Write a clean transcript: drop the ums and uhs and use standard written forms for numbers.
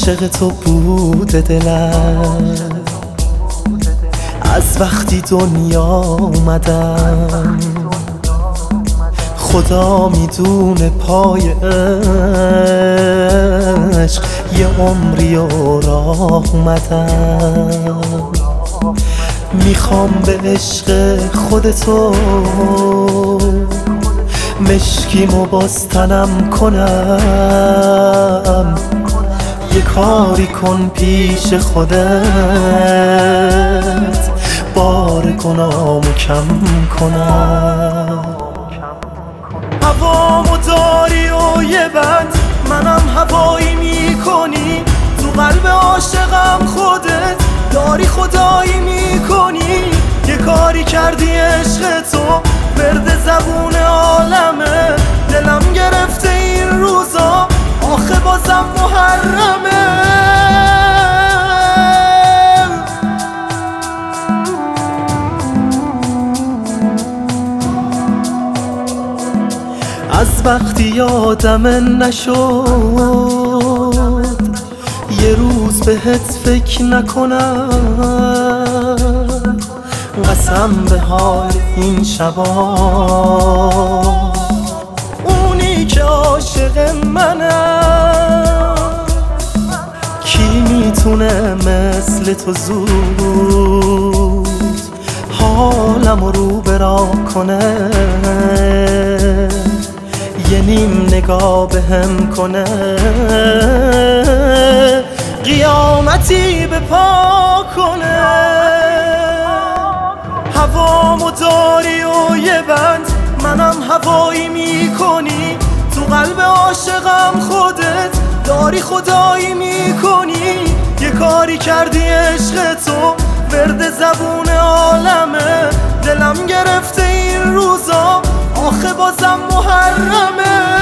عاشق تو بوده دلم از وقتی دنیا اومدم. خدا میدونه پای عشق یه عمری و راه اومدم. میخوام به عشق خودتو مشکیمو بازتنم کنم. یه کاری کن پیش خودت بار گناهمو کم کنم. هوامو داری و یه بند منم هوایی میکنی. تو قلب عاشقم خودت داری خدایی میکنی. یه کاری کردی عشق تو ورد زبون عالمه. دلم گرفته این روزا آخه بازم محرمه. از وقتی یادم نشد یه روز بهت فکر نکنم. قسم به حال این شبا اونی که عاشق منم کی میتونه مثل تو زود حالمو رو برا کنه. یه نیم نگاه بهم کنه قیامتی به پا کنه. هوامو داری و یه بند منم هوایی میکنی. تو قلب عاشقم خودت داری خدایی میکنی. یه کاری کردی عشق تو ورد زبون عالمه. دلم گرفته این روزا آخه بازم محرمه.